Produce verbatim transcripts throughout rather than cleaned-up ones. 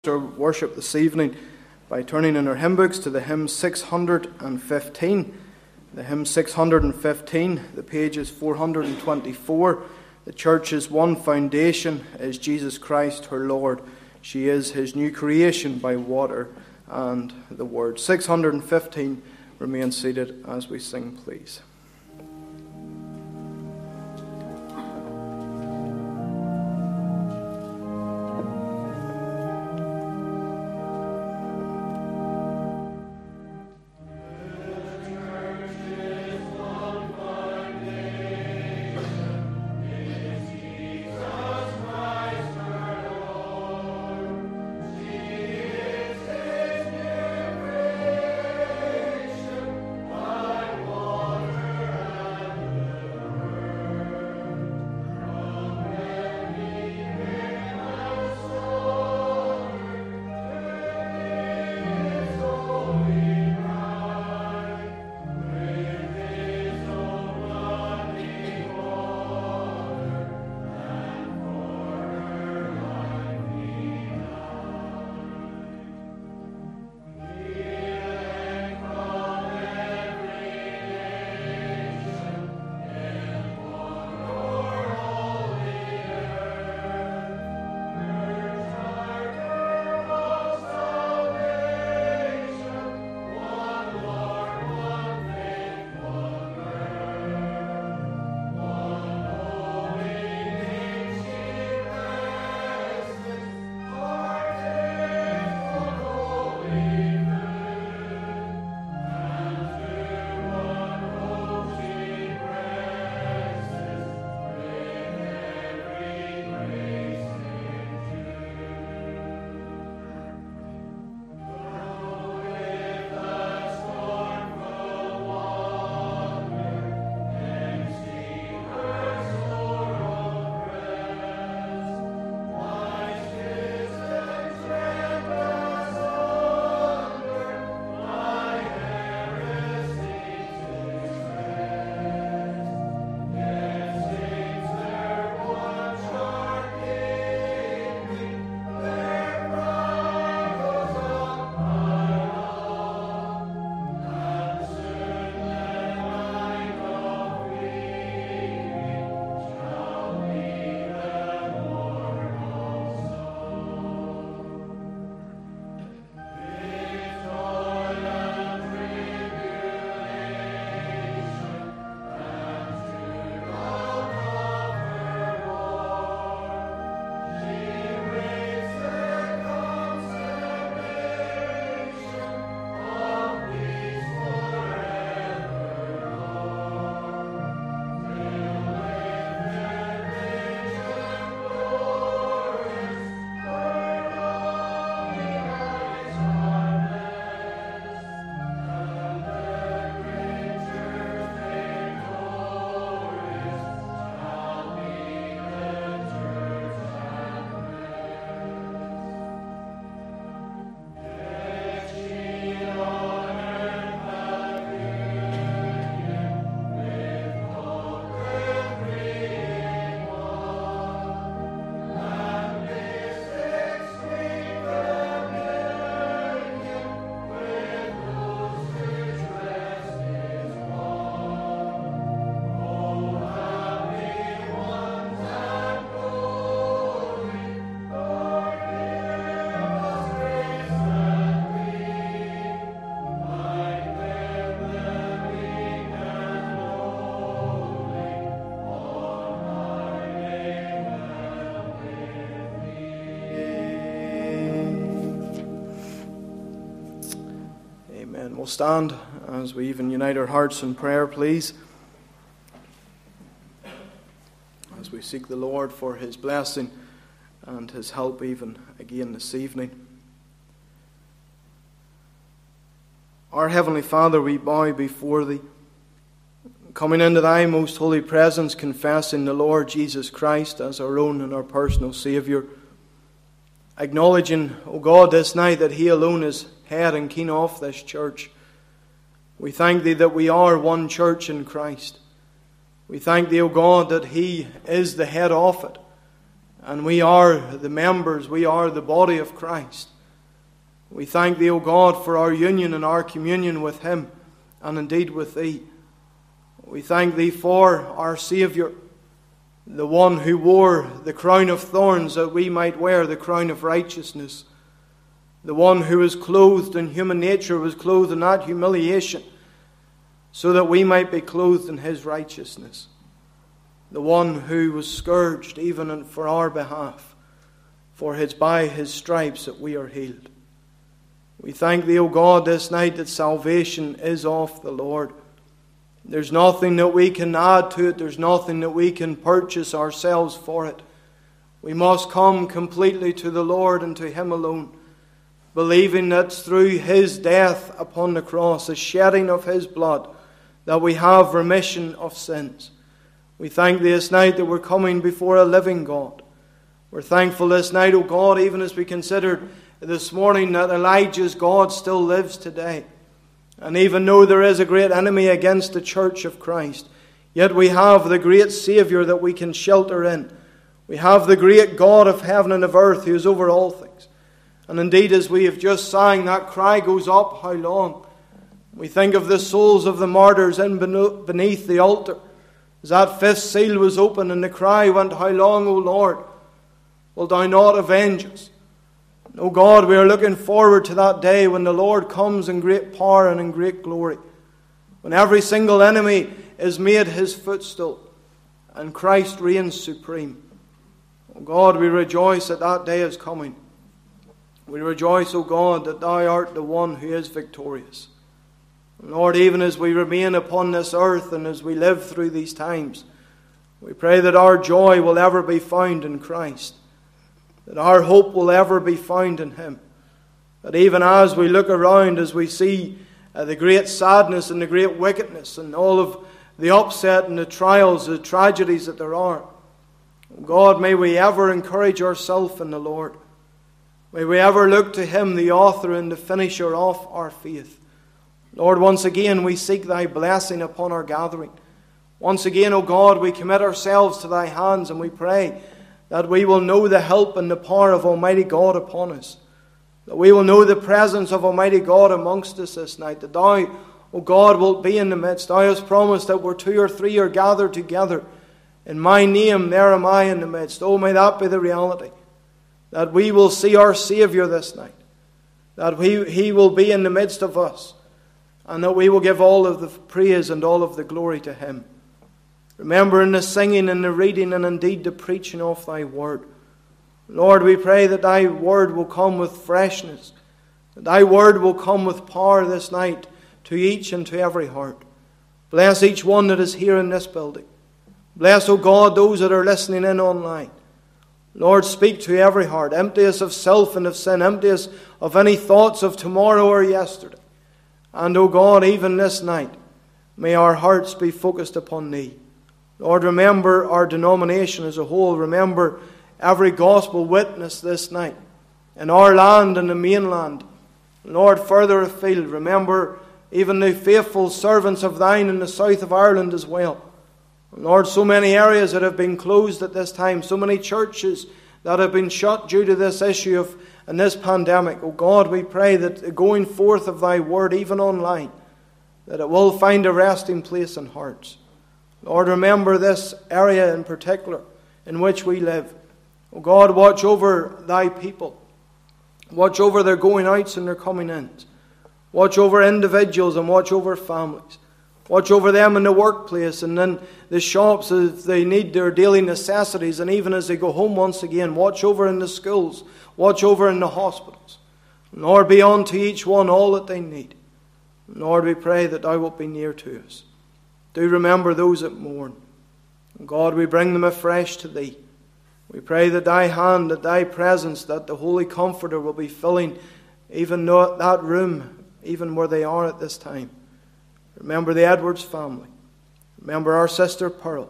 Our worship this evening by turning in our hymn books to the hymn six hundred fifteen. The hymn six hundred fifteen, the page is four hundred twenty-four. The church's one foundation is Jesus Christ, her Lord. She is his new creation by water and the word. six hundred fifteen, remain seated as we sing, please. We'll stand as we even unite our hearts in prayer, please, as we seek the Lord for his blessing and his help even again this evening. Our Heavenly Father, we bow before thee, coming into thy most holy presence, confessing the Lord Jesus Christ as our own and our personal Saviour, acknowledging, O God, this night that he alone is head and king of this church. We thank thee that we are one church in Christ. We thank thee, O God, that he is the head of it, And we are the members, we are the body of Christ. We thank Thee, O God, for our union and our communion with Him, and indeed with Thee. We thank Thee for our Saviour, the one who wore the crown of thorns that we might wear the crown of righteousness. The one who was clothed in human nature was clothed in that humiliation so that we might be clothed in His righteousness. The one who was scourged even for our behalf, for it's by His stripes that we are healed. We thank Thee, O God, this night that salvation is of the Lord. There's nothing that we can add to it. There's nothing that we can purchase ourselves for it. We must come completely to the Lord and to Him alone, believing that through His death upon the cross, the shedding of His blood, that we have remission of sins. We thank Thee this night that we're coming before a living God. We're thankful this night, O God, even as we considered this morning that Elijah's God still lives today. And even though there is a great enemy against the church of Christ, yet we have the great Saviour that we can shelter in. We have the great God of heaven and of earth who is over all things. And indeed, as we have just sang, that cry goes up, how long? We think of the souls of the martyrs in beneath the altar. As that fifth seal was opened and the cry went, how long, O Lord, wilt Thou not avenge us? O God, we are looking forward to that day when the Lord comes in great power and in great glory. When every single enemy is made His footstool and Christ reigns supreme. O God, we rejoice that that day is coming. We rejoice, O God, that Thou art the one who is victorious. And Lord, even as we remain upon this earth and as we live through these times, we pray that our joy will ever be found in Christ. That our hope will ever be found in Him. That even as we look around, as we see uh, the great sadness and the great wickedness and all of the upset and the trials, the tragedies that there are, God, may we ever encourage ourselves in the Lord. May we ever look to Him, the author and the finisher of our faith. Lord, once again we seek Thy blessing upon our gathering. Once again, O God, we commit ourselves to Thy hands and we pray that we will know the help and the power of Almighty God upon us. That we will know the presence of Almighty God amongst us this night. That Thou, O God, wilt be in the midst. Thou hast promised that where two or three are gathered together, in My name, there am I in the midst. Oh, may that be the reality. That we will see our Saviour this night. That we, He will be in the midst of us. And that we will give all of the praise and all of the glory to Him. Remember in the singing and the reading and indeed the preaching of Thy word. Lord, we pray that Thy word will come with freshness. That Thy word will come with power this night to each and to every heart. Bless each one that is here in this building. Bless, O God, those that are listening in online. Lord, speak to every heart. Empty us of self and of sin. Empty us of any thoughts of tomorrow or yesterday. And, O God, even this night, may our hearts be focused upon Thee. Lord, remember our denomination as a whole. Remember every gospel witness this night in our land and the mainland. Lord, further afield, remember even the faithful servants of Thine in the south of Ireland as well. Lord, so many areas that have been closed at this time, so many churches that have been shut due to this issue of and this pandemic. Oh God, we pray that the going forth of Thy word, even online, that it will find a resting place in hearts. Lord, remember this area in particular in which we live. Oh God, watch over Thy people. Watch over their going outs and their coming ins. Watch over individuals and watch over families. Watch over them in the workplace and in the shops as they need their daily necessities, and even as they go home once again. Watch over in the schools. Watch over in the hospitals. Lord, be unto each one all that they need. Lord, we pray that Thou wilt be near to us. Do remember those that mourn. God, we bring them afresh to Thee. We pray that Thy hand, that Thy presence, that the Holy Comforter will be filling even that room, even where they are at this time. Remember the Edwards family. Remember our sister Pearl.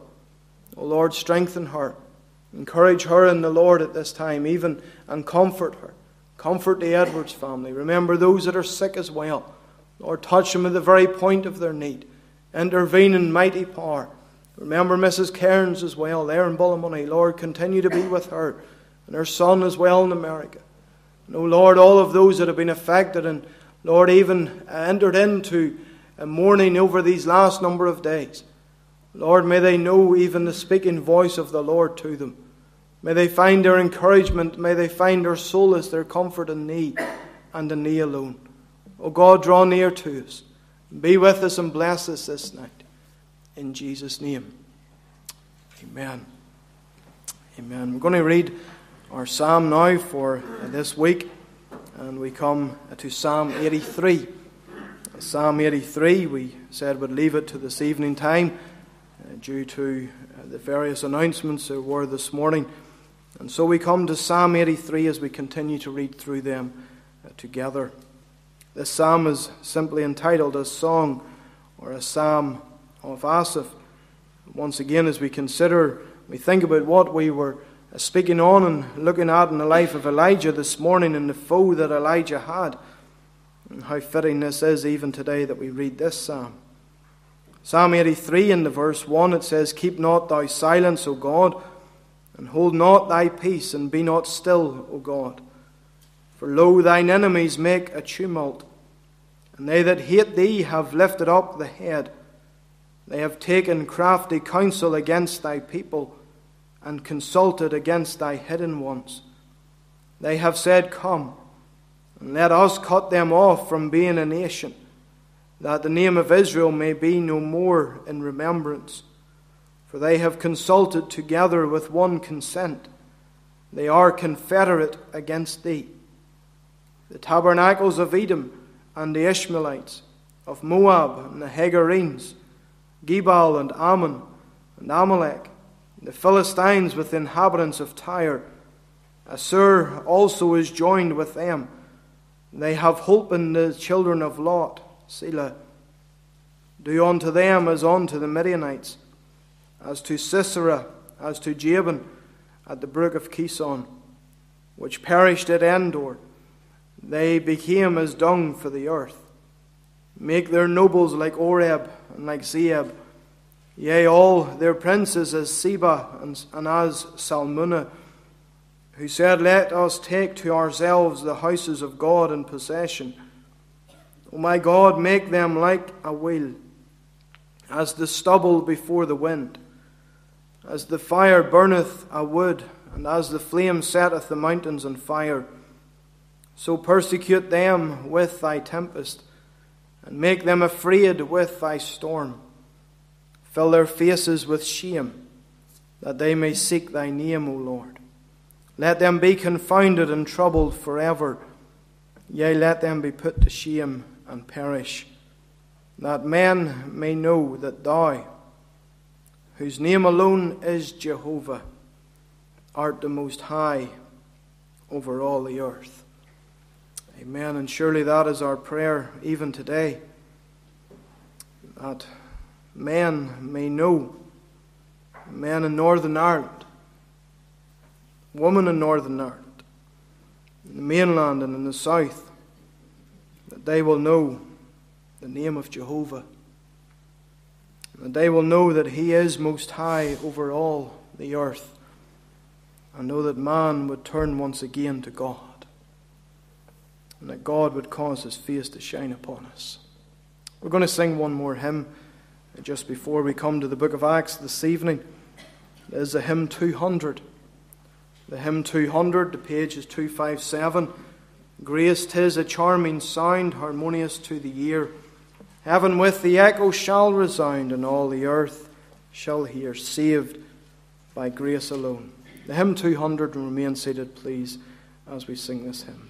O Lord, strengthen her. Encourage her in the Lord at this time, even, and comfort her. Comfort the Edwards family. Remember those that are sick as well. Lord, touch them at the very point of their need. Intervene in mighty power. Remember Missus Cairns as well, there in Bullymoney. Lord, continue to be with her and her son as well in America. And, oh Lord, all of those that have been affected and, Lord, even entered into a mourning over these last number of days. Lord, may they know even the speaking voice of the Lord to them. May they find their encouragement. May they find their solace, their comfort in Thee and in Thee alone. O God, draw near to us. Be with us and bless us this night. In Jesus' name. Amen. Amen. We're going to read our psalm now for this week. And we come to Psalm eighty-three. Psalm eighty-three, we said we'd leave it to this evening time uh, due to uh, the various announcements there were this morning. And so we come to Psalm eighty-three as we continue to read through them uh, together. This psalm is simply entitled a song or a psalm of Asaph. Once again, as we consider, we think about what we were speaking on and looking at in the life of Elijah this morning and the foe that Elijah had. And how fitting this is even today that we read this psalm. Psalm eighty-three in the verse one, it says, "Keep not thy silence, O God, and hold not thy peace, and be not still, O God. For lo, thine enemies make a tumult, and they that hate thee have lifted up the head. They have taken crafty counsel against thy people, and consulted against thy hidden ones. They have said, Come, and let us cut them off from being a nation, that the name of Israel may be no more in remembrance. For they have consulted together with one consent. They are confederate against thee. The tabernacles of Edom and the Ishmaelites, of Moab and the Hagarenes, Gebal and Ammon and Amalek, the Philistines with the inhabitants of Tyre. Assur also is joined with them. They have holpen the children of Lot, Selah. Do unto them as unto the Midianites, as to Sisera, as to Jabin at the brook of Kison, which perished at Endor. They became as dung for the earth. Make their nobles like Oreb and like Zeeb. Yea, all their princes as Seba and, and as Salmunna, who said, Let us take to ourselves the houses of God in possession. O my God, make them like a wheel, as the stubble before the wind. As the fire burneth a wood, and as the flame setteth the mountains on fire, so persecute them with thy tempest, and make them afraid with thy storm. Fill their faces with shame, that they may seek thy name, O Lord. Let them be confounded and troubled forever. Yea, let them be put to shame and perish, that men may know that thou, whose name alone is Jehovah, art the most high over all the earth. Amen. And surely that is our prayer even today, that men may know, men in Northern Ireland, women in Northern Ireland, in the mainland and in the south, that they will know the name of Jehovah, that they will know that He is most high over all the earth, and know that man would turn once again to God, and that God would cause His face to shine upon us. We're going to sing one more hymn just before we come to the book of Acts this evening. It is the hymn two hundred. The hymn two hundred, the page is two fifty-seven. Grace, 'tis a charming sound, harmonious to the ear. Heaven with the echo shall resound, and all the earth shall hear, saved by grace alone. The hymn two hundred, and remain seated, please, as we sing this hymn.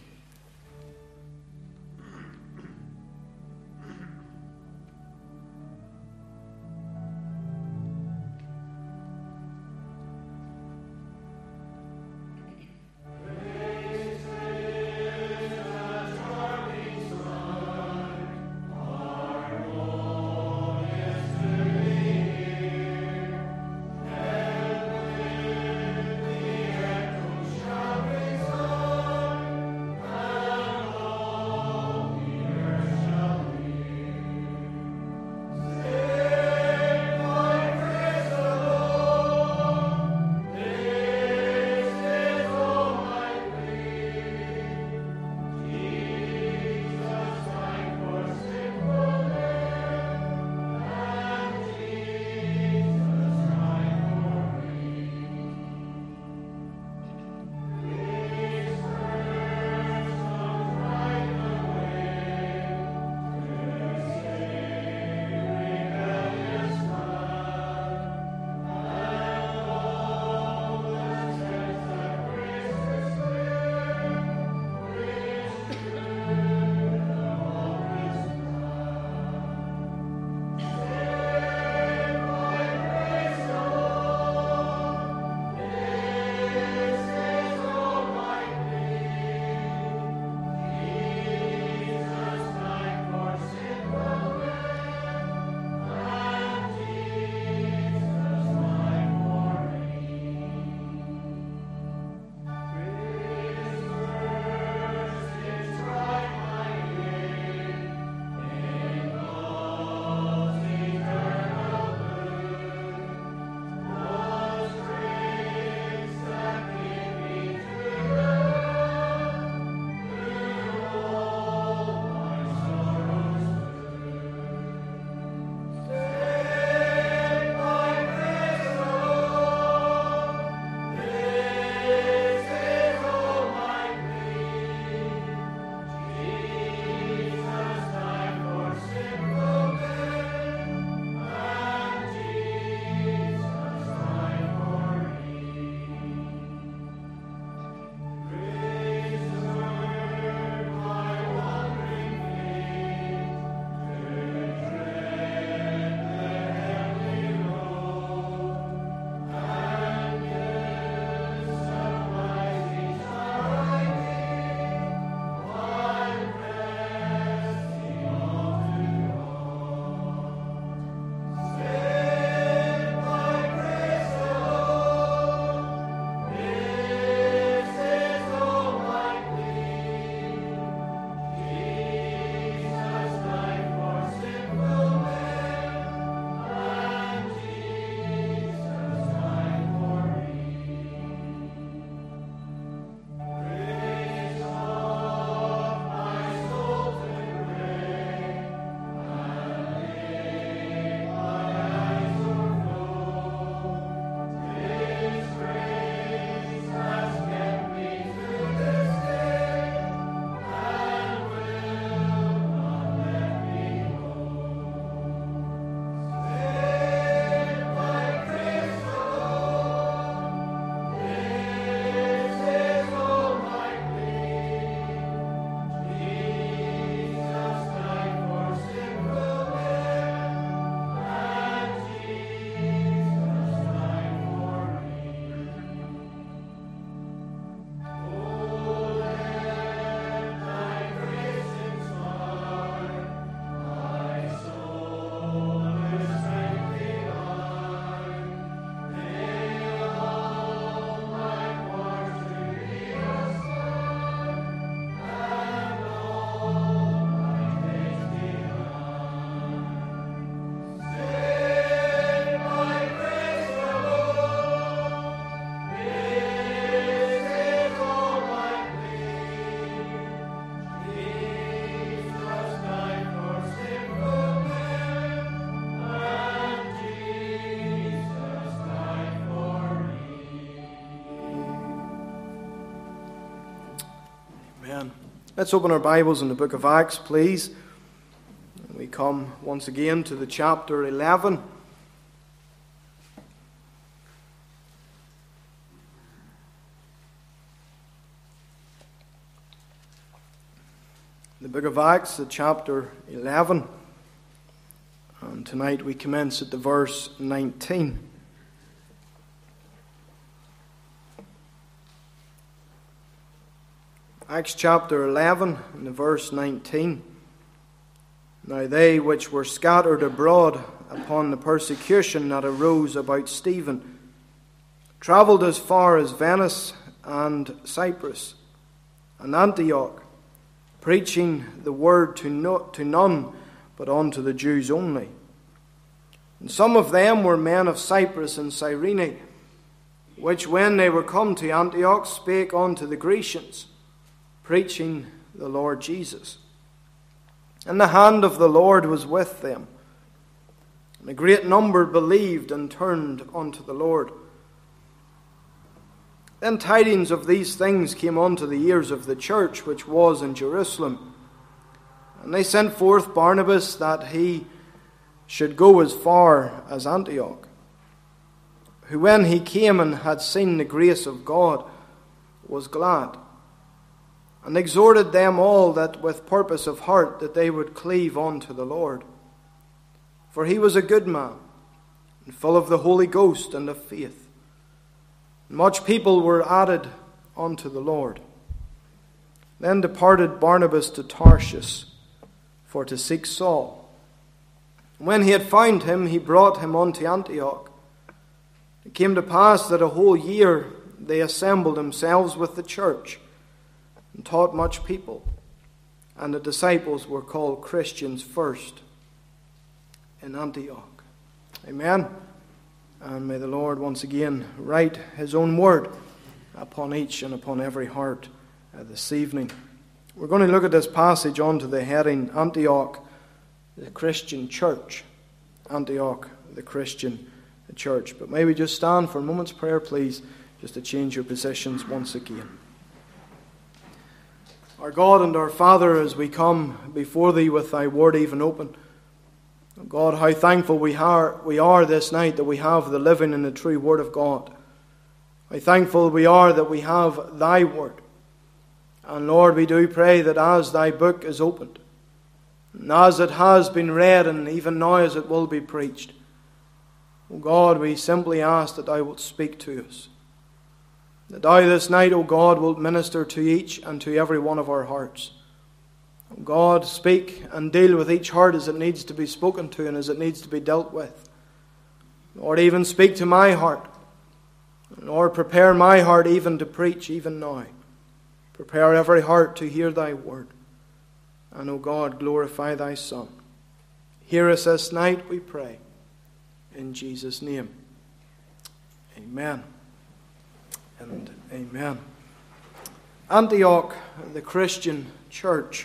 Let's open our Bibles in the book of Acts, please. We come once again to the chapter eleven. The book of Acts, the chapter eleven. And tonight we commence at the verse nineteen. Acts chapter eleven and the verse nineteen. Now they which were scattered abroad upon the persecution that arose about Stephen travelled as far as Venice and Cyprus and Antioch, preaching the word to, no, to none but unto the Jews only. And some of them were men of Cyprus and Cyrene, which when they were come to Antioch spake unto the Grecians, preaching the Lord Jesus. And the hand of the Lord was with them. And a great number believed and turned unto the Lord. Then tidings of these things came unto the ears of the church which was in Jerusalem. And they sent forth Barnabas that he should go as far as Antioch, who when he came and had seen the grace of God was glad, and exhorted them all that with purpose of heart that they would cleave unto the Lord. For he was a good man, and full of the Holy Ghost and of faith. And much people were added unto the Lord. Then departed Barnabas to Tarshish for to seek Saul. And when he had found him, he brought him unto Antioch. It came to pass that a whole year they assembled themselves with the church, and taught much people, and the disciples were called Christians first in Antioch. Amen. And may the Lord once again write his own word upon each and upon every heart uh, this evening. We're going to look at this passage under the heading Antioch, the Christian church. Antioch, the Christian church. But may we just stand for a moment's prayer, please, just to change your positions once again. Our God and our Father, as we come before Thee with Thy word even open, God, how thankful we are, we are this night that we have the living and the true word of God. How thankful we are that we have Thy word. And Lord, we do pray that as Thy book is opened, and as it has been read, and even now as it will be preached, O God, we simply ask that Thou wilt speak to us. That Thou this night, O God, wilt minister to each and to every one of our hearts. O God, speak and deal with each heart as it needs to be spoken to and as it needs to be dealt with. Lord, even speak to my heart. Lord, prepare my heart even to preach even now. Prepare every heart to hear Thy word. And, O God, glorify Thy Son. Hear us this night, we pray. In Jesus' name. Amen. And amen. Antioch, the Christian church.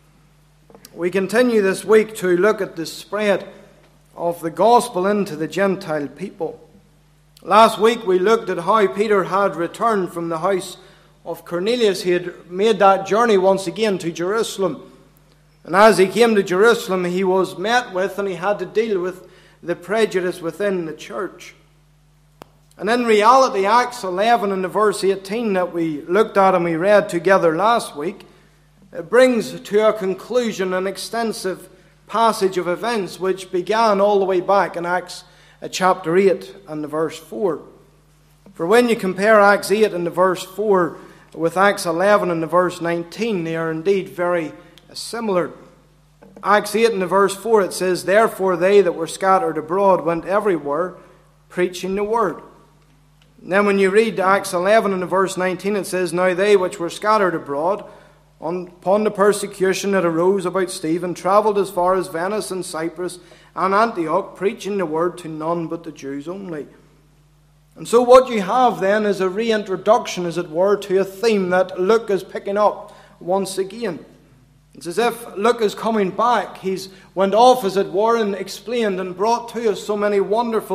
We continue this week to look at the spread of the gospel into the Gentile people. Last week we looked at how Peter had returned from the house of Cornelius. He had made that journey once again to Jerusalem. And as he came to Jerusalem, he was met with and he had to deal with the prejudice within the church. And in reality, Acts eleven and the verse eighteen that we looked at and we read together last week, it brings to a conclusion an extensive passage of events which began all the way back in Acts chapter eight and the verse four. For when you compare Acts eight and the verse four with Acts eleven and the verse nineteen, they are indeed very similar. Acts eight and the verse four, it says, Therefore they that were scattered abroad went everywhere, preaching the word. And then when you read Acts eleven and the verse nineteen, it says, Now they which were scattered abroad upon the persecution that arose about Stephen travelled as far as Venice and Cyprus and Antioch, preaching the word to none but the Jews only. And so what you have then is a reintroduction, as it were, to a theme that Luke is picking up once again. It's as if Luke is coming back. He's went off, as it were, and explained and brought to us so many wonderful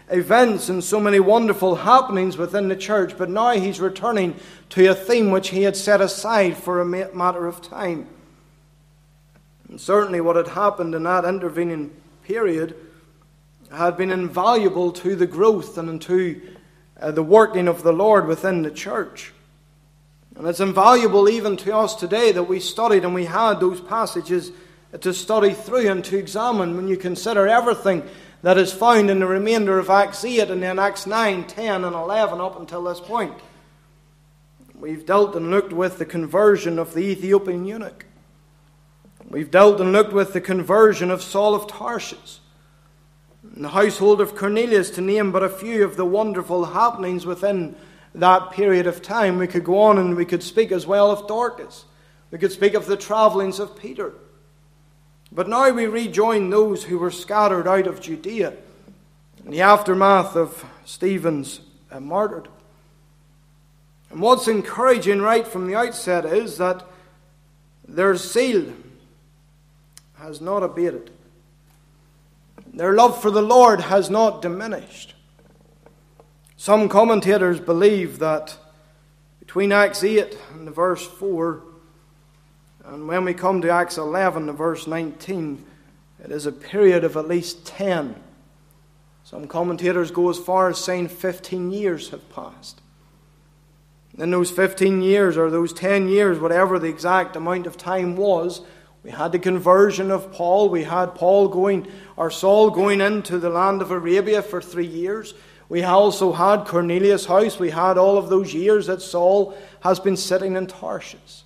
events and so many wonderful happenings within the church, but now he's returning to a theme which he had set aside for a matter of time. And certainly what had happened in that intervening period had been invaluable to the growth and to uh, the working of the Lord within the church. And it's invaluable even to us today that we studied and we had those passages to study through and to examine when you consider everything that is found in the remainder of Acts eight and then Acts nine, ten and eleven up until this point. We've dealt and looked with the conversion of the Ethiopian eunuch. We've dealt and looked with the conversion of Saul of Tarsus, and the household of Cornelius, to name but a few of the wonderful happenings within that period of time. We could go on and we could speak as well of Dorcas. We could speak of the travellings of Peter. But now we rejoin those who were scattered out of Judea in the aftermath of Stephen's uh, martyrdom. And what's encouraging right from the outset is that their zeal has not abated. Their love for the Lord has not diminished. Some commentators believe that between Acts eight and the verse four, and when we come to Acts eleven, the verse nineteen, it is a period of at least ten. Some commentators go as far as saying fifteen years have passed. In those fifteen years, or those ten years, whatever the exact amount of time was, we had the conversion of Paul. We had Paul going, or Saul going into the land of Arabia for three years. We also had Cornelius' house. We had all of those years that Saul has been sitting in Tarshish.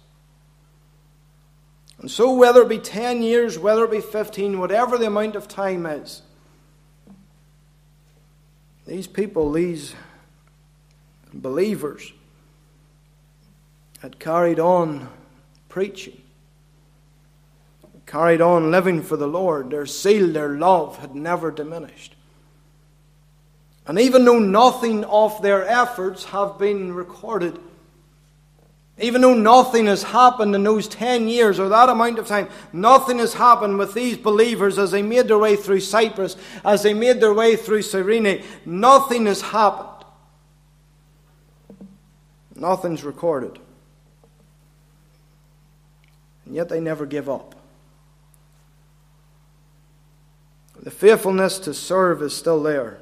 And so whether it be ten years, whether it be fifteen, whatever the amount of time is, these people, these believers, had carried on preaching, carried on living for the Lord. Their zeal, their love had never diminished. And even though nothing of their efforts have been recorded, even though nothing has happened in those ten years or that amount of time, nothing has happened with these believers as they made their way through Cyprus, as they made their way through Cyrene, nothing has happened. Nothing's recorded. And yet they never give up. The faithfulness to serve is still there.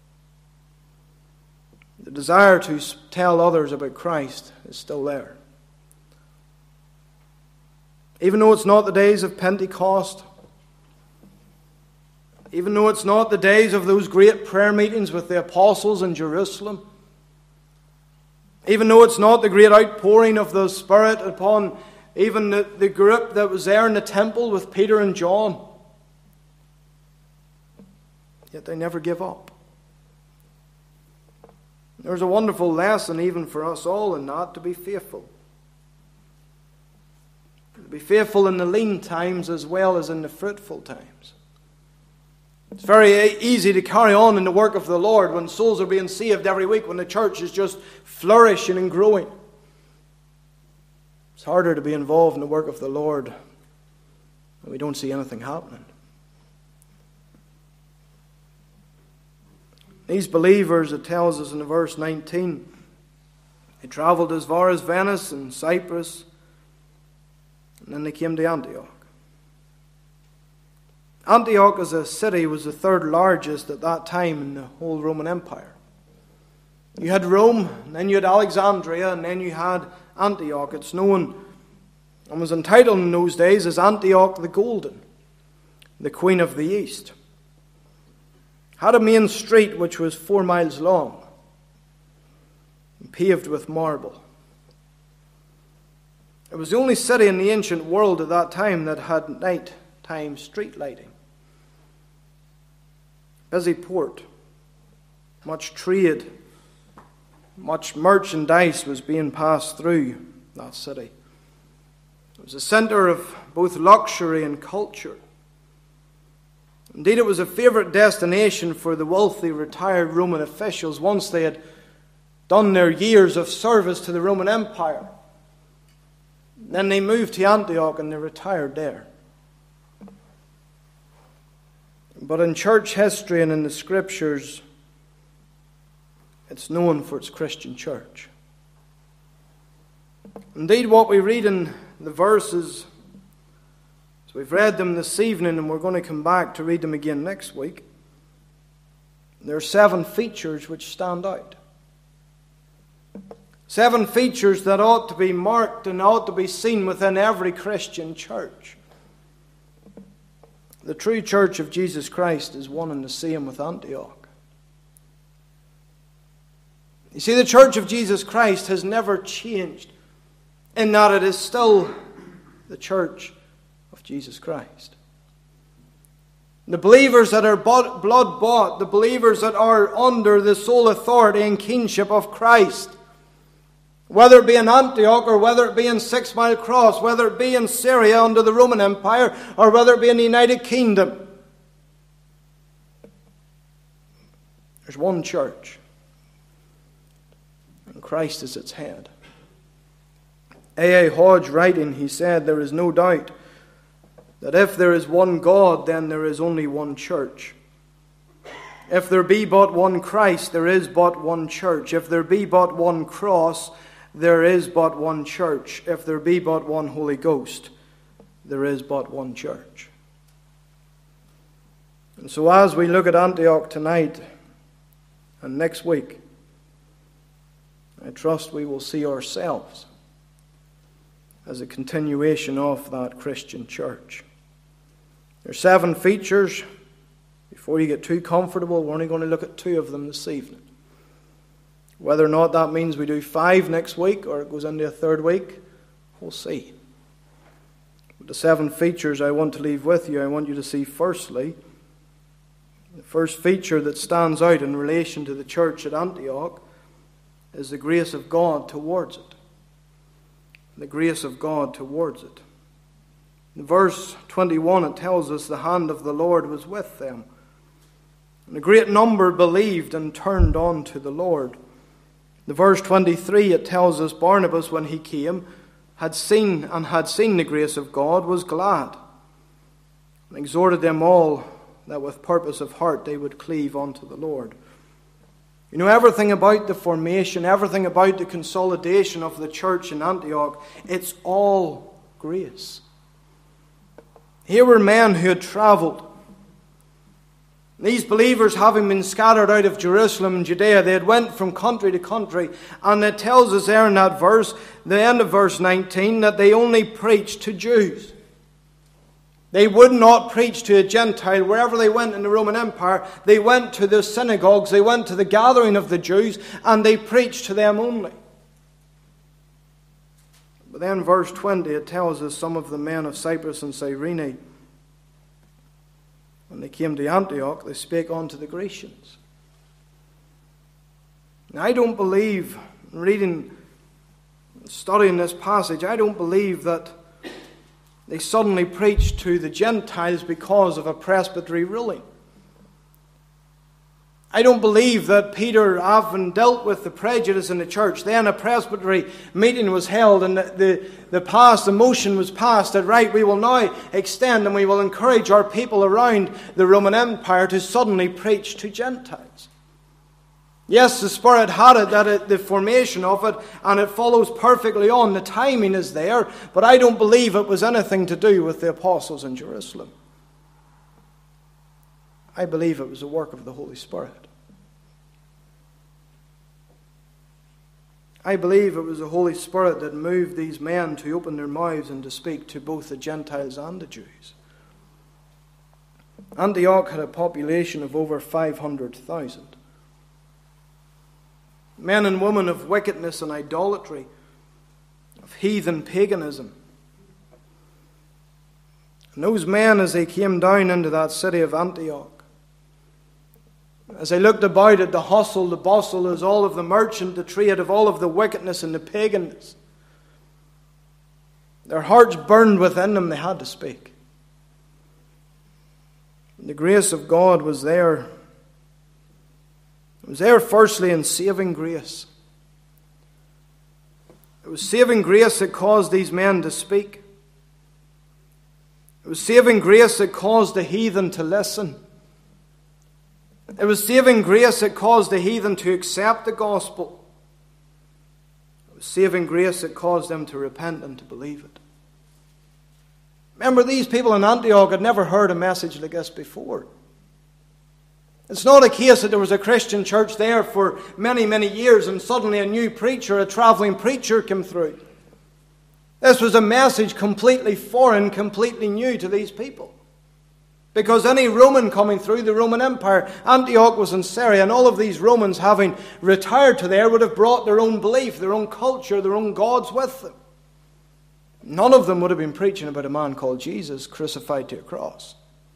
The desire to tell others about Christ is still there. Even though it's not the days of Pentecost, even though it's not the days of those great prayer meetings with the apostles in Jerusalem, even though it's not the great outpouring of the Spirit upon even the, the group that was there in the temple with Peter and John, yet they never give up. There's a wonderful lesson even for us all in that, to be faithful. To be faithful in the lean times as well as in the fruitful times. It's very easy to carry on in the work of the Lord when souls are being saved every week, when the church is just flourishing and growing. It's harder to be involved in the work of the Lord when we don't see anything happening. These believers, it tells us in verse nineteen, they travelled as far as Venice and Cyprus, and then they came to Antioch. Antioch as a city was the third largest at that time in the whole Roman Empire. You had Rome, and then you had Alexandria, and then you had Antioch. It's known and was entitled in those days as Antioch the Golden, the Queen of the East. Had a main street which was four miles long, and paved with marble. It was the only city in the ancient world at that time that had nighttime street lighting. Busy port, much trade, much merchandise was being passed through that city. It was a centre of both luxury and culture. Indeed, it was a favourite destination for the wealthy retired Roman officials once they had done their years of service to the Roman Empire. Then they moved to Antioch and they retired there. But in church history and in the scriptures, It's known for its Christian church. Indeed, what we read in the verses, so we've read them this evening and we're going to come back to read them again next week. There are seven features which stand out. Seven features that ought to be marked and ought to be seen within every Christian church. The true church of Jesus Christ is one and the same with Antioch. You see, the church of Jesus Christ has never changed in that it is still the church of Jesus Christ. The believers that are blood bought, the believers that are under the sole authority and kingship of Christ, whether it be in Antioch or whether it be in Six Mile Cross, whether it be in Syria under the Roman Empire or whether it be in the United Kingdom, there's one church, and Christ is its head. A A Hodge writing, he said, there is no doubt that if there is one God, then there is only one church. If there be but one Christ, there is but one church. If there be but one cross, there is but one church. If there be but one Holy Ghost, there is but one church. And so as we look at Antioch tonight and next week, I trust we will see ourselves as a continuation of that Christian church. There are seven features. Before you get too comfortable, we're only going to look at two of them this evening. Whether or not that means we do five next week or it goes into a third week, we'll see. But the seven features I want to leave with you, I want you to see firstly, the first feature that stands out in relation to the church at Antioch is the grace of God towards it. The grace of God towards it. In verse twenty-one, it tells us the hand of the Lord was with them. And a great number believed and turned on to the Lord. In verse twenty-three, it tells us Barnabas, when he came, had seen and had seen the grace of God, was glad, and exhorted them all that with purpose of heart they would cleave unto the Lord. You know, everything about the formation, everything about the consolidation of the church in Antioch, it's all grace. Here were men who had travelled. These believers, having been scattered out of Jerusalem and Judea, they had went from country to country. And it tells us there in that verse, the end of verse nineteen, that they only preached to Jews. They would not preach to a Gentile. Wherever they went in the Roman Empire, they went to the synagogues, they went to the gathering of the Jews, and they preached to them only. But then verse twenty, it tells us some of the men of Cyprus and Cyrene, when they came to Antioch, they spake unto the Grecians. Now, I don't believe, reading, studying this passage, I don't believe that they suddenly preached to the Gentiles because of a presbytery ruling. I don't believe that Peter, having dealt with the prejudice in the church, then a presbytery meeting was held and the, the, the passed, the motion was passed that, right, we will now extend and we will encourage our people around the Roman Empire to suddenly preach to Gentiles. Yes, the Spirit had it, that it, the formation of it, and it follows perfectly on. The timing is there, but I don't believe it was anything to do with the apostles in Jerusalem. I believe it was a work of the Holy Spirit. I believe it was the Holy Spirit that moved these men to open their mouths and to speak to both the Gentiles and the Jews. Antioch had a population of over five hundred thousand. Men and women of wickedness and idolatry, of heathen paganism. And those men, as they came down into that city of Antioch, as they looked about at the hustle, the bustle, as all of the merchant, the trade, of all of the wickedness and the paganness, their hearts burned within them, they had to speak. And the grace of God was there. It was there firstly in saving grace. It was saving grace that caused these men to speak. It was saving grace that caused the heathen to listen. It It was saving grace that caused the heathen to accept the gospel. It was saving grace that caused them to repent and to believe it. Remember, these people in Antioch had never heard a message like this before. It's not a case that there was a Christian church there for many, many years and suddenly a new preacher, a traveling preacher came through. This was a message completely foreign, completely new to these people. Because any Roman coming through the Roman Empire, Antioch was in Syria, and all of these Romans having retired to there would have brought their own belief, their own culture, their own gods with them. None of them would have been preaching about a man called Jesus crucified to a cross.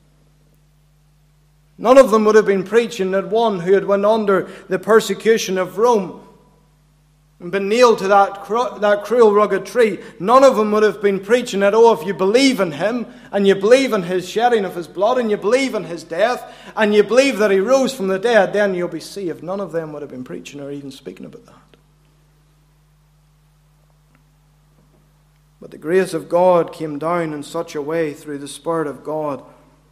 None of them would have been preaching that one who had went under the persecution of Rome and been nailed to that, cru- that cruel rugged tree. None of them would have been preaching that, oh, if you believe in him, and you believe in his shedding of his blood, and you believe in his death, and you believe that he rose from the dead, then you'll be saved. None of them would have been preaching or even speaking about that. But the grace of God came down in such a way through the Spirit of God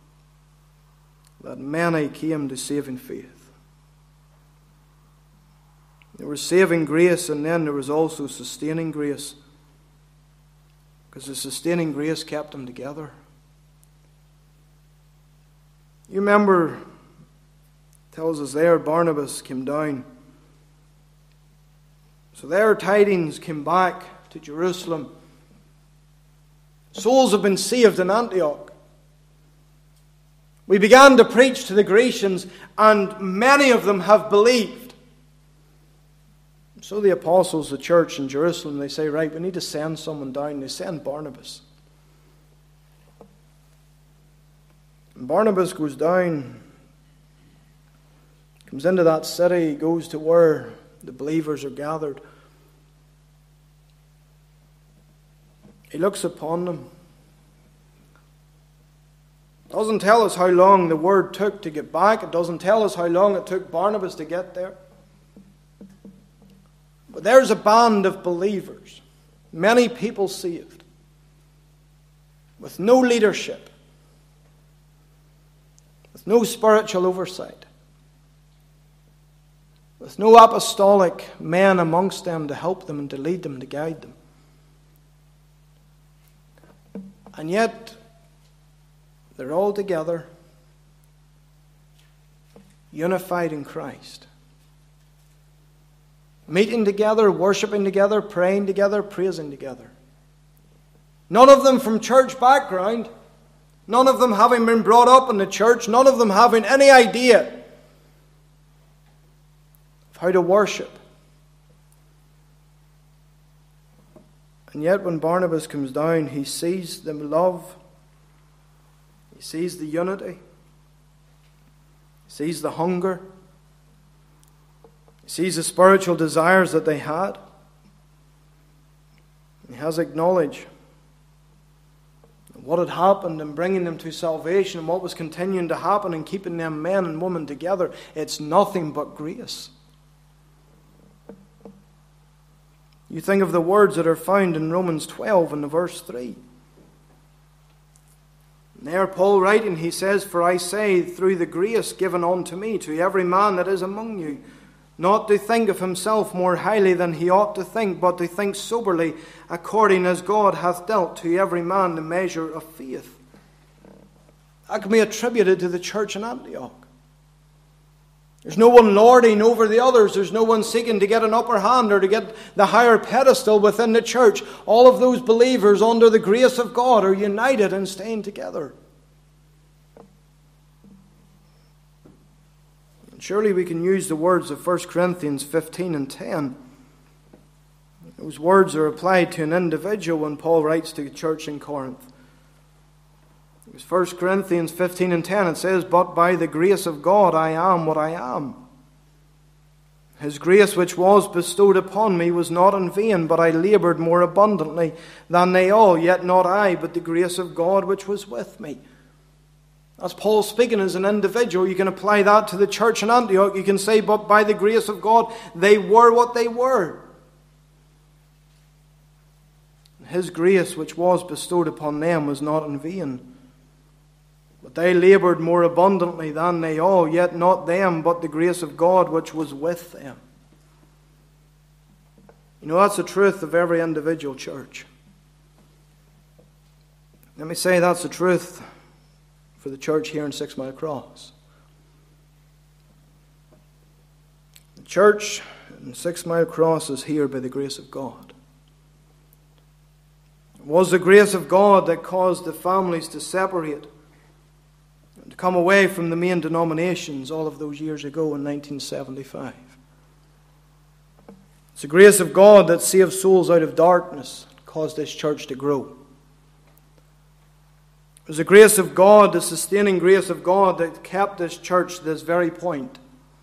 that many came to saving faith. There was saving grace, and then there was also sustaining grace, because the sustaining grace kept them together. You remember, it tells us there, Barnabas came down. So their tidings came back to Jerusalem. Souls have been saved in Antioch. We began to preach to the Grecians, and many of them have believed. So the apostles, the church in Jerusalem, they say, right, we need to send someone down. They send Barnabas. And Barnabas goes down, comes into that city, goes to where the believers are gathered. He looks upon them. It doesn't tell us how long the word took to get back. It doesn't tell us how long it took Barnabas to get there. But there's a band of believers, many people saved, with no leadership, with no spiritual oversight, with no apostolic men amongst them to help them and to lead them, to guide them. And yet, they're all together, unified in Christ. Meeting together, worshipping together, praying together, praising together. None of them from church background. None of them having been brought up in the church. None of them having any idea of how to worship. And yet when Barnabas comes down, he sees the love. He sees the unity. He sees the hunger. He sees the spiritual desires that they had. He has acknowledged what had happened in bringing them to salvation and what was continuing to happen in keeping them men and women together. It's nothing but grace. You think of the words that are found in Romans twelve and verse three. And there Paul writing, he says, "For I say, through the grace given unto me, to every man that is among you, not to think of himself more highly than he ought to think, but to think soberly, according as God hath dealt to every man the measure of faith." That can be attributed to the church in Antioch. There's no one lording over the others. There's no one seeking to get an upper hand or to get the higher pedestal within the church. All of those believers under the grace of God are united and staying together. Surely we can use the words of First Corinthians fifteen and ten. Those words are applied to an individual when Paul writes to the church in Corinth. It was First Corinthians fifteen and ten. It says, "But by the grace of God I am what I am. His grace which was bestowed upon me was not in vain, but I laboured more abundantly than they all, yet not I, but the grace of God which was with me." As Paul speaking as an individual, you can apply that to the church in Antioch. You can say, but by the grace of God, they were what they were. His grace which was bestowed upon them was not in vain. But they laboured more abundantly than they all, yet not them, but the grace of God which was with them. You know, that's the truth of every individual church. Let me say that's the truth for the church here in Six Mile Cross. The church in Six Mile Cross is here by the grace of God. It was the grace of God that caused the families to separate and to come away from the main denominations all of those years ago in nineteen seventy-five. It's the grace of God that saved souls out of darkness and caused this church to grow. It was the grace of God, the sustaining grace of God, that kept this church to this very point.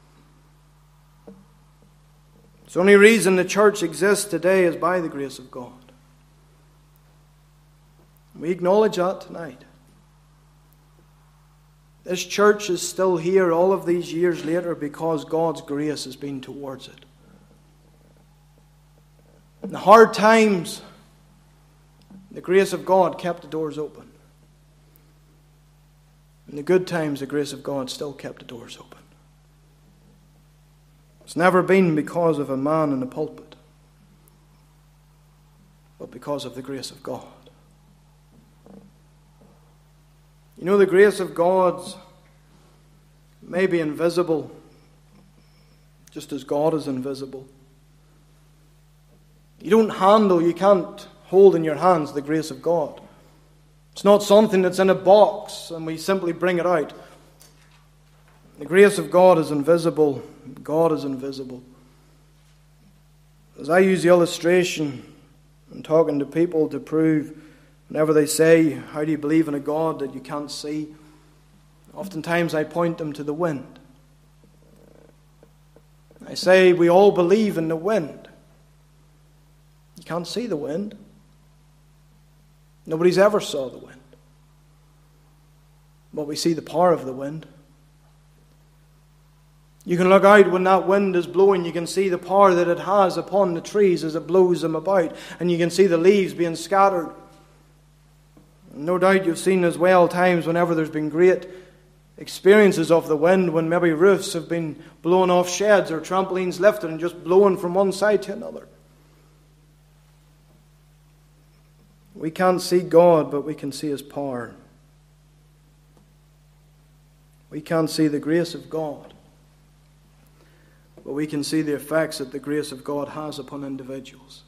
The only reason the church exists today is by the grace of God. We acknowledge that tonight. This church is still here all of these years later because God's grace has been towards it. In the hard times, the grace of God kept the doors open. In the good times, the grace of God still kept the doors open. It's never been because of a man in the pulpit, but because of the grace of God. You know, the grace of God may be invisible, just as God is invisible. You don't handle, you can't hold in your hands the grace of God. It's not something that's in a box and we simply bring it out. The grace of God is invisible. God is invisible. As I use the illustration in talking to people to prove, whenever they say, how do you believe in a God that you can't see? Oftentimes I point them to the wind. I say, we all believe in the wind. You can't see the wind. Nobody's ever saw the wind. But we see the power of the wind. You can look out when that wind is blowing. You can see the power that it has upon the trees as it blows them about. And you can see the leaves being scattered. No doubt you've seen as well times whenever there's been great experiences of the wind, when maybe roofs have been blown off sheds or trampolines lifted and just blown from one side to another. We can't see God, but we can see His power. We can't see the grace of God, but we can see the effects that the grace of God has upon individuals.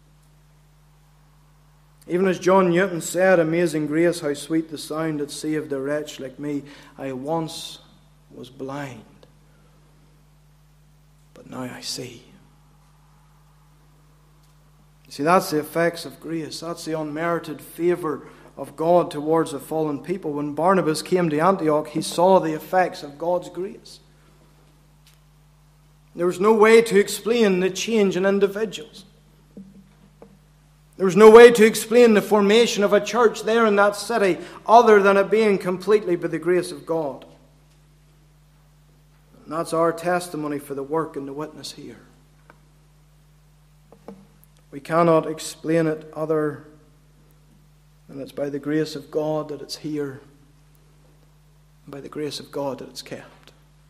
Even as John Newton said, amazing grace, how sweet the sound that saved a wretch like me. I once was blind, but now I see. See, that's the effects of grace. That's the unmerited favour of God towards a fallen people. When Barnabas came to Antioch, he saw the effects of God's grace. There was no way to explain the change in individuals. There was no way to explain the formation of a church there in that city other than it being completely by the grace of God. And that's our testimony for the work and the witness here. We cannot explain it other than it's by the grace of God that it's here, and by the grace of God that it's kept.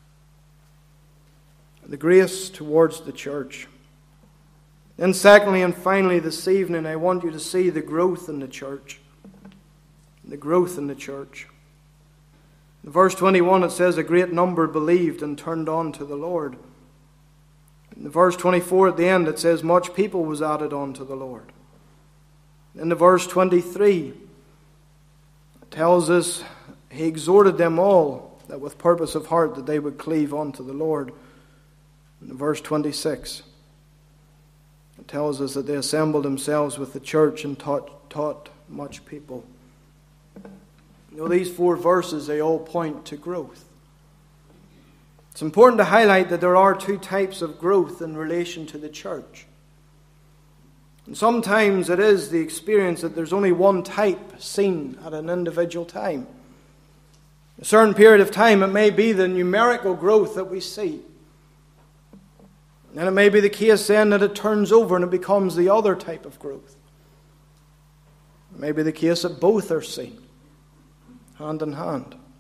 And the grace towards the church. Then secondly and finally this evening, I want you to see the growth in the church. The growth in the church. In verse twenty-one it says, a great number believed and turned on to the Lord. In verse twenty-four at the end it says, much people was added on to the Lord. In the verse twenty-three it tells us, he exhorted them all that with purpose of heart that they would cleave unto the Lord. In verse twenty-six it tells us that they assembled themselves with the church and taught, taught much people. You know, these four verses, they all point to growth. It's important to highlight that there are two types of growth in relation to the church. And sometimes it is the experience that there's only one type seen at an individual time. A certain period of time, it may be the numerical growth that we see. And it may be the case then that it turns over and it becomes the other type of growth. It may be the case that both are seen, hand in hand.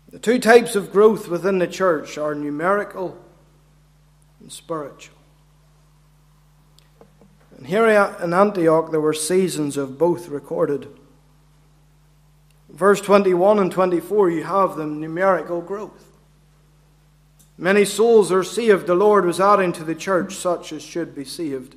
The two types of growth within the church are numerical and spiritual. And here in Antioch there were seasons of both recorded. Verse twenty-one and twenty-four, you have the numerical growth. Many souls are saved. The Lord was adding to the church such as should be saved.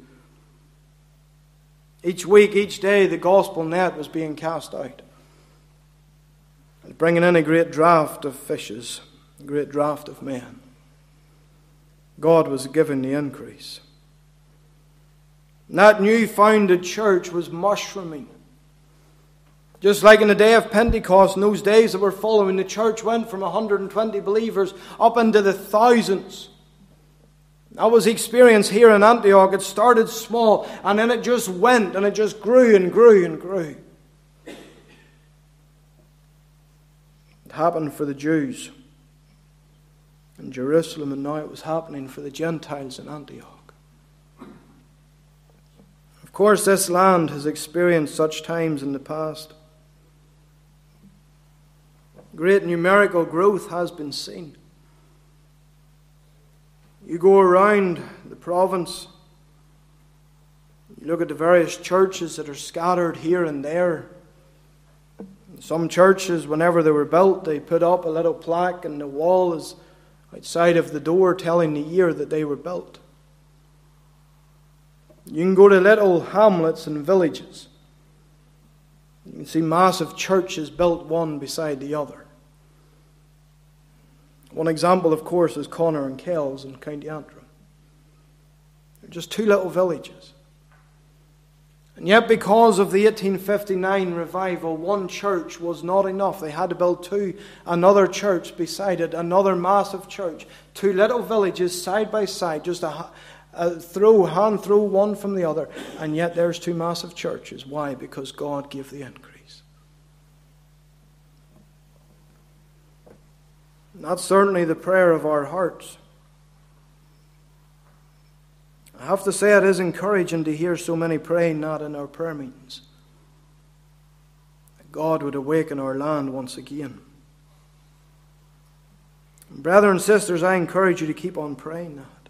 Each week, each day, the gospel net was being cast out. And bringing in a great draught of fishes, a great draught of men. God was giving the increase. And that new founded church was mushrooming. Just like in the day of Pentecost, in those days that were following, the church went from one hundred twenty believers up into the thousands. That was the experience here in Antioch. It started small, and then it just went, and it just grew and grew and grew. It happened for the Jews in Jerusalem, and now it was happening for the Gentiles in Antioch. Of course, this land has experienced such times in the past. Great numerical growth has been seen. You go around the province, you look at the various churches that are scattered here and there. Some churches, whenever they were built, they put up a little plaque in the wall as outside of the door telling the year that they were built. You can go to little hamlets and villages. You can see massive churches built one beside the other. One example, of course, is Connor and Kells in County Antrim. They're just two little villages. And yet, because of the eighteen fifty-nine revival, one church was not enough. They had to build two, another church beside it, another massive church. Two little villages side by side, just a, a throw, hand throw one from the other. And yet there's two massive churches. Why? Because God gave the increase. And that's certainly the prayer of our hearts. I have to say it is encouraging to hear so many praying that in our prayer meetings. That God would awaken our land once again. And brothers and sisters, I encourage you to keep on praying that.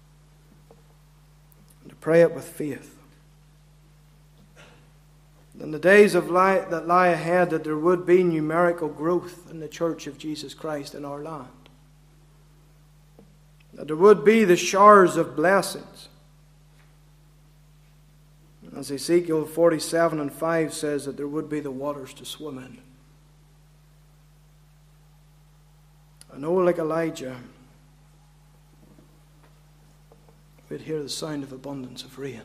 And to pray it with faith. In the days of lie, that lie ahead, that there would be numerical growth in the church of Jesus Christ in our land. That there would be the showers of blessings. As Ezekiel forty-seven and five says, that there would be the waters to swim in. I know, like Elijah, we'd hear the sound of abundance of rain.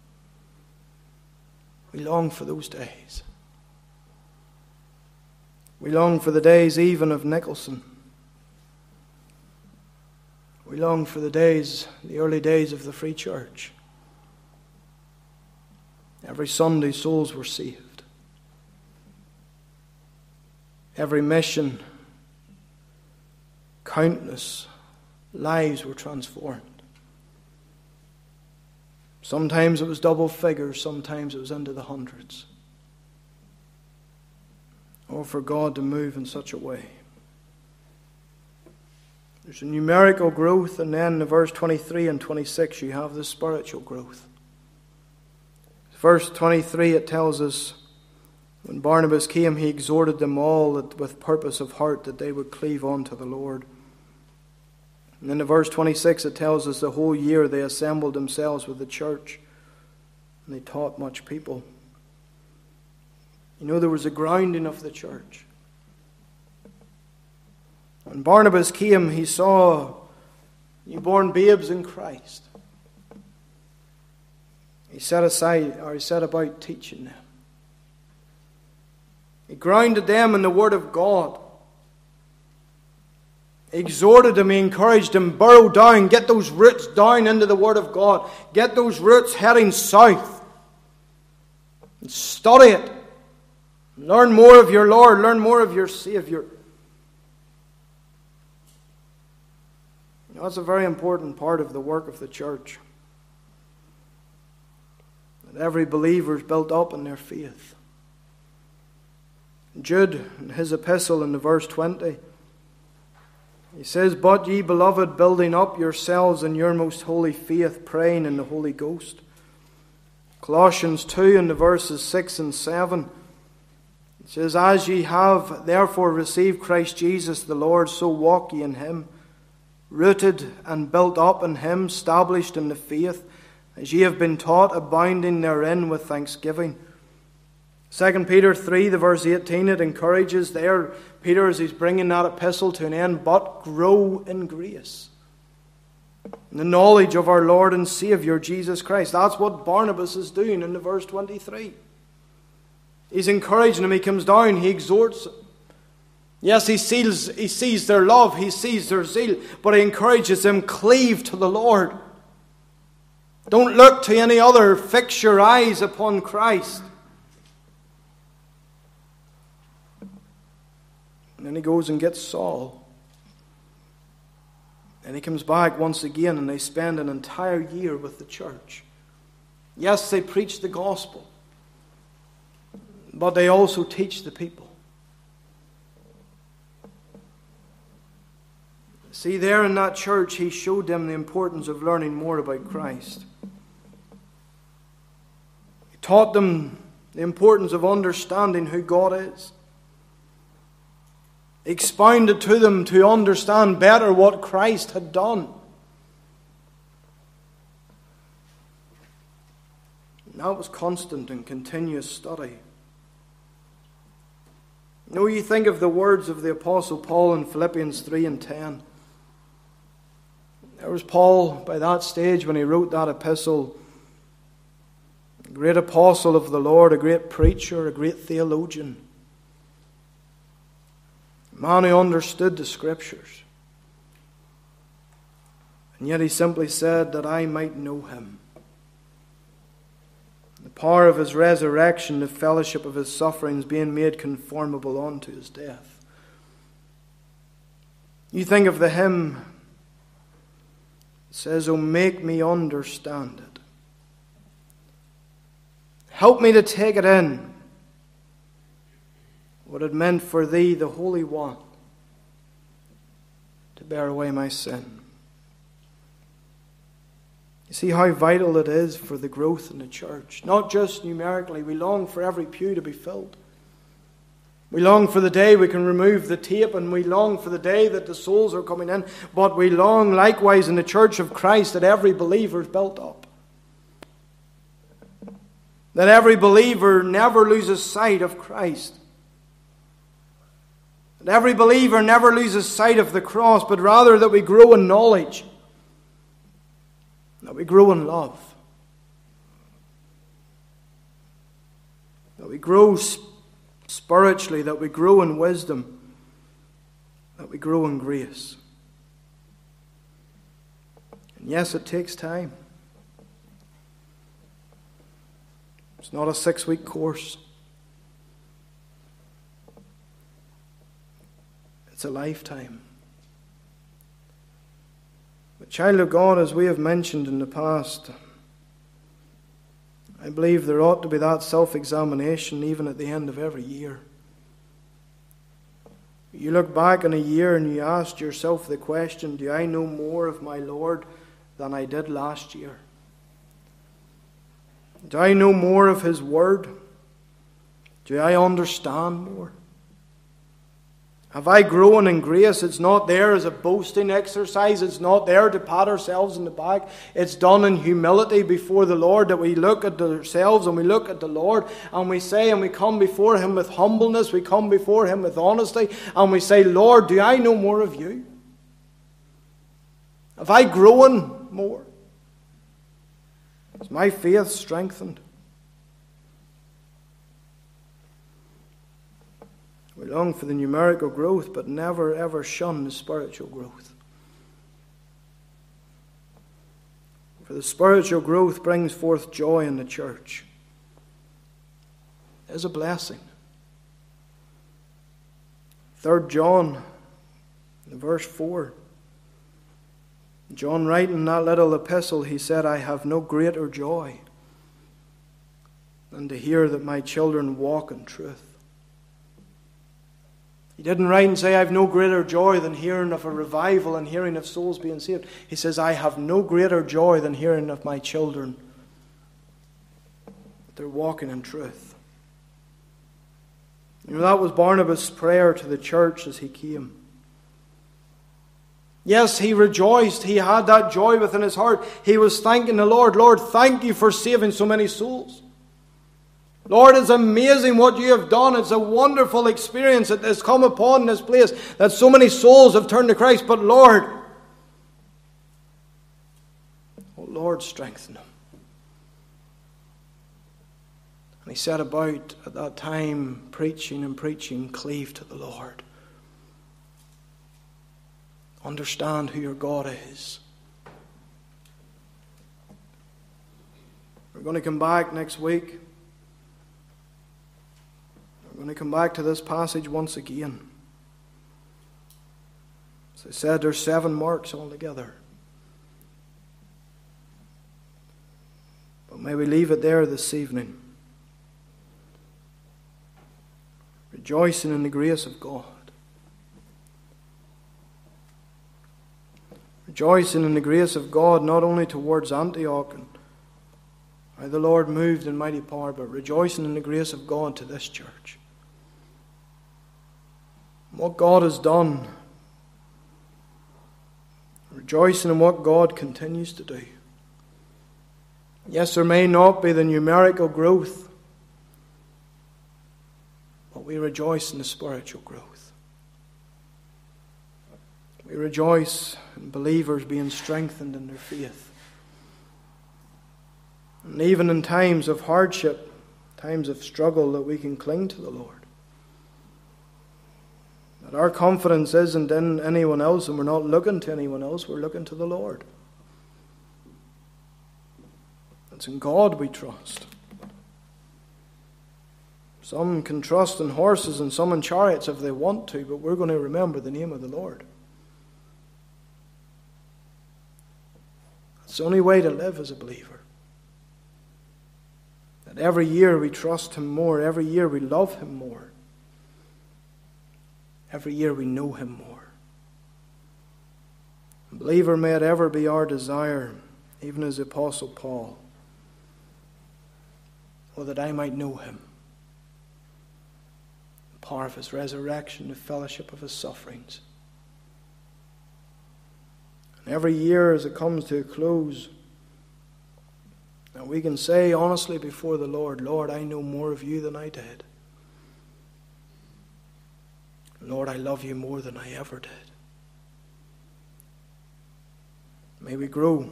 We long for those days. We long for the days even of Nicholson. We long for the days, the early days of the Free Church. Every Sunday souls were saved. Every mission, countless lives were transformed. Sometimes it was double figures, sometimes it was into the hundreds. Oh, for God to move in such a way. There's a numerical growth, and then in verse twenty-three and twenty-six you have the spiritual growth. Verse twenty-three, it tells us, when Barnabas came, he exhorted them all that with purpose of heart that they would cleave on to the Lord. And then in verse twenty-six it tells us the whole year they assembled themselves with the church and they taught much people. You know, there was a grounding of the church. When Barnabas came, he saw newborn babes in Christ. He set aside, or he set about teaching them. He grounded them in the Word of God. He exhorted them, he encouraged them, burrow down, get those roots down into the Word of God. Get those roots heading south. And study it. Learn more of your Lord, learn more of your Savior. That's a very important part of the work of the church. That every believer is built up in their faith. Jude, in his epistle in the verse twenty, He says, "But ye, beloved, building up yourselves in your most holy faith, praying in the Holy Ghost." Colossians two in the verses six and seven. It says, "As ye have therefore received Christ Jesus the Lord, so walk ye in him, rooted and built up in him, established in the faith, as ye have been taught, abounding therein with thanksgiving." Second Peter three, the verse eighteen, it encourages there, Peter, as he's bringing that epistle to an end, "But grow in grace, in the knowledge of our Lord and Saviour Jesus Christ." That's what Barnabas is doing in the verse twenty-three. He's encouraging him. He comes down, he exhorts them. Yes, he sees, he sees their love, he sees their zeal, but he encourages them, cleave to the Lord. Don't look to any other. Fix your eyes upon Christ. And then he goes and gets Saul. And he comes back once again, and they spend an entire year with the church. Yes, they preach the gospel, but they also teach the people. See, there in that church, he showed them the importance of learning more about Christ. He taught them the importance of understanding who God is. He expounded to them to understand better what Christ had done. And that was constant and continuous study. You know, you think of the words of the Apostle Paul in Philippians three and ten. There was Paul by that stage when he wrote that epistle, a great apostle of the Lord, a great preacher, a great theologian, a man who understood the Scriptures. And yet he simply said, "That I might know him, the power of his resurrection, the fellowship of his sufferings, being made conformable unto his death." You think of the hymn, it says, "Oh, make me understand it. Help me to take it in, what it meant for thee, the Holy One, to bear away my sin." You see how vital it is for the growth in the church. Not just numerically. We long for every pew to be filled. We long for the day we can remove the tape, and we long for the day that the souls are coming in. But we long likewise in the church of Christ that every believer is built up. That every believer never loses sight of Christ. That every believer never loses sight of the cross, but rather that we grow in knowledge. That we grow in love. That we grow spiritually, that we grow in wisdom, that we grow in grace. And yes, it takes time. It's not a six-week course. It's a lifetime. But child of God, as we have mentioned in the past, I believe there ought to be that self-examination even at the end of every year. You look back on a year and you ask yourself the question, do I know more of my Lord than I did last year? Do I know more of His Word? Do I understand more? Have I grown in grace? It's not there as a boasting exercise. It's not there to pat ourselves in the back. It's done in humility before the Lord, that we look at ourselves and we look at the Lord and we say, and we come before Him with humbleness, we come before Him with honesty, and we say, Lord, do I know more of You? Have I grown more? Is my faith strengthened? We long for the numerical growth, but never ever shun the spiritual growth. For the spiritual growth brings forth joy in the church. It is a blessing. Third John, verse four. John writing that little epistle, he said, I have no greater joy than to hear that my children walk in truth. He didn't write and say, I have no greater joy than hearing of a revival and hearing of souls being saved. He says, I have no greater joy than hearing of my children. They're walking in truth. You know, that was Barnabas' prayer to the church as he came. Yes, he rejoiced. He had that joy within his heart. He was thanking the Lord. Lord, thank you for saving so many souls. Lord, it's amazing what you have done. It's a wonderful experience that has come upon this place, that so many souls have turned to Christ. But Lord, oh Lord, strengthen them. And he set about at that time preaching and preaching, cleave to the Lord. Understand who your God is. We're going to come back next week. We're going to come back to this passage once again. As I said, there's seven marks altogether. But may we leave it there this evening. Rejoicing in the grace of God. Rejoicing in the grace of God not only towards Antioch and how the Lord moved in mighty power, but rejoicing in the grace of God to this church. What God has done. Rejoicing in what God continues to do. Yes, there may not be the numerical growth, but we rejoice in the spiritual growth. We rejoice in believers being strengthened in their faith. And even in times of hardship, times of struggle, that we can cling to the Lord. That our confidence isn't in anyone else, and we're not looking to anyone else, we're looking to the Lord. It's in God we trust. Some can trust in horses and some in chariots if they want to, but we're going to remember the name of the Lord. It's the only way to live as a believer. That every year we trust Him more, every year we love Him more. Every year we know Him more. Believer, may it ever be our desire, even as the Apostle Paul, oh, that I might know Him, the power of His resurrection, the fellowship of His sufferings. And every year as it comes to a close, that we can say honestly before the Lord, Lord, I know more of you than I did. Lord, I love you more than I ever did. May we grow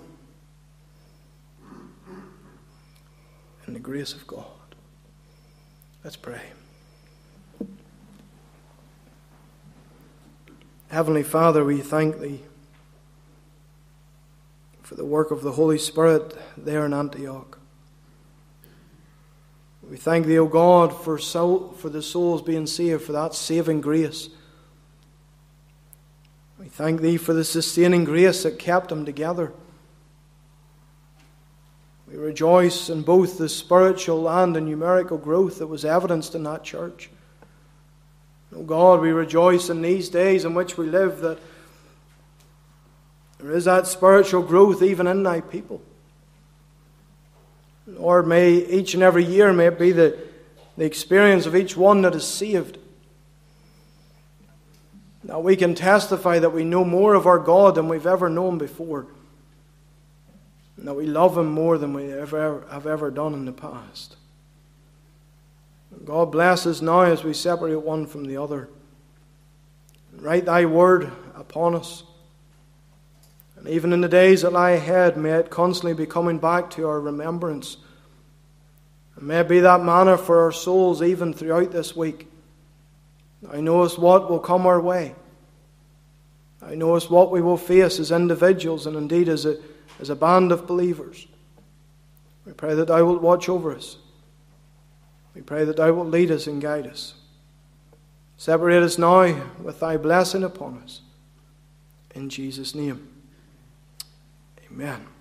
in the grace of God. Let's pray. Heavenly Father, we thank Thee for the work of the Holy Spirit there in Antioch. We thank Thee, O God, for soul, for the souls being saved, for that saving grace. We thank Thee for the sustaining grace that kept them together. We rejoice in both the spiritual and the numerical growth that was evidenced in that church. O God, we rejoice in these days in which we live that there is that spiritual growth even in Thy people. Lord, may each and every year may it be the, the experience of each one that is saved. That we can testify that we know more of our God than we've ever known before. And that we love Him more than we ever have ever done in the past. God bless us now as we separate one from the other. Write Thy word upon us. And even in the days that lie ahead, may it constantly be coming back to our remembrance. And may it be that manner for our souls even throughout this week. Thou knowest what will come our way. Thou knowest what we will face as individuals and indeed as a, as a band of believers. We pray that Thou wilt watch over us. We pray that Thou wilt lead us and guide us. Separate us now with Thy blessing upon us. In Jesus' name. Amen.